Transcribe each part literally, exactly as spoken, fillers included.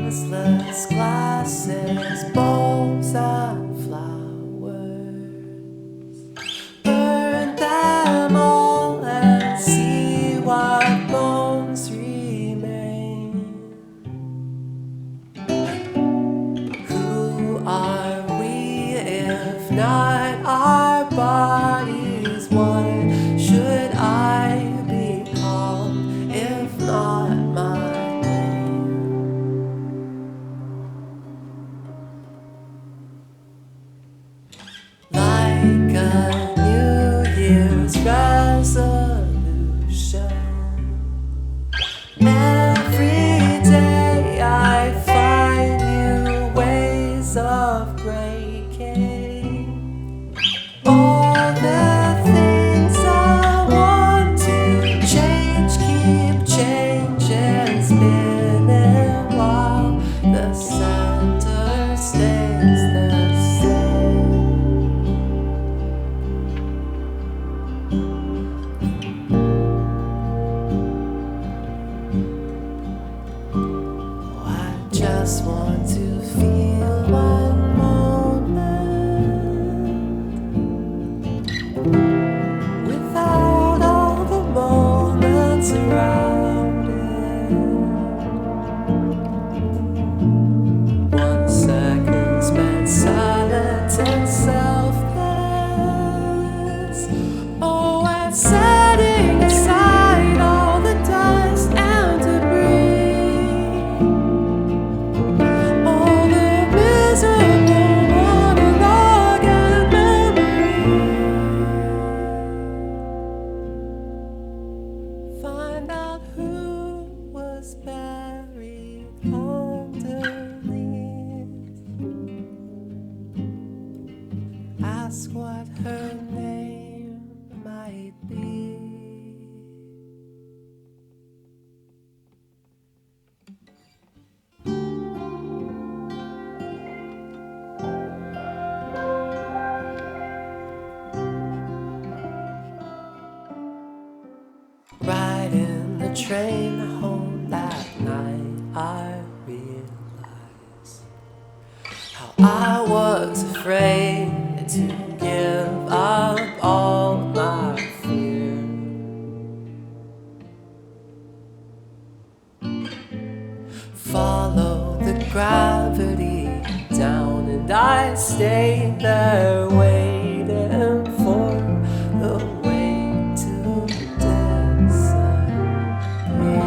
useless glasses, bowls and flowers. Burn them all and see what bones remain. Who are we if not our bodies? What should I be called if not my name? Like a New Year's resolution, every day I find new ways of breaking all the things I want to change. Keep changing, spinning while the center stays the same. I just want to feel one moment without all the moments around it. One second spent silent and selfless. Oh, and setting aside all the dust and debris, all the miserable monologue and memory. Find out who was buried underneath. Ask what her name might be. Riding the train home that night, I realized how I was afraid to give up all my fear. Follow the gravity down, and I stayed there waiting for the weight to disappear.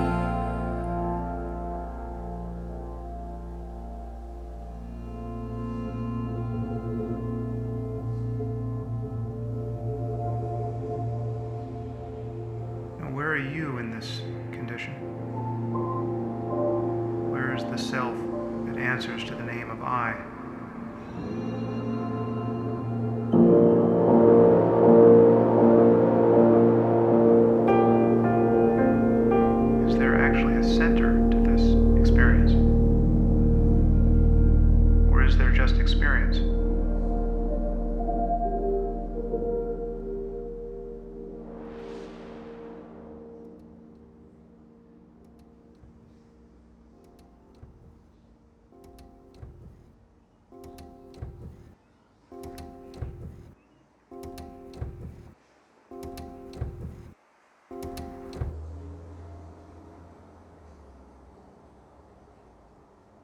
Now, where are you in this condition? Where is the self that answers to the name of I?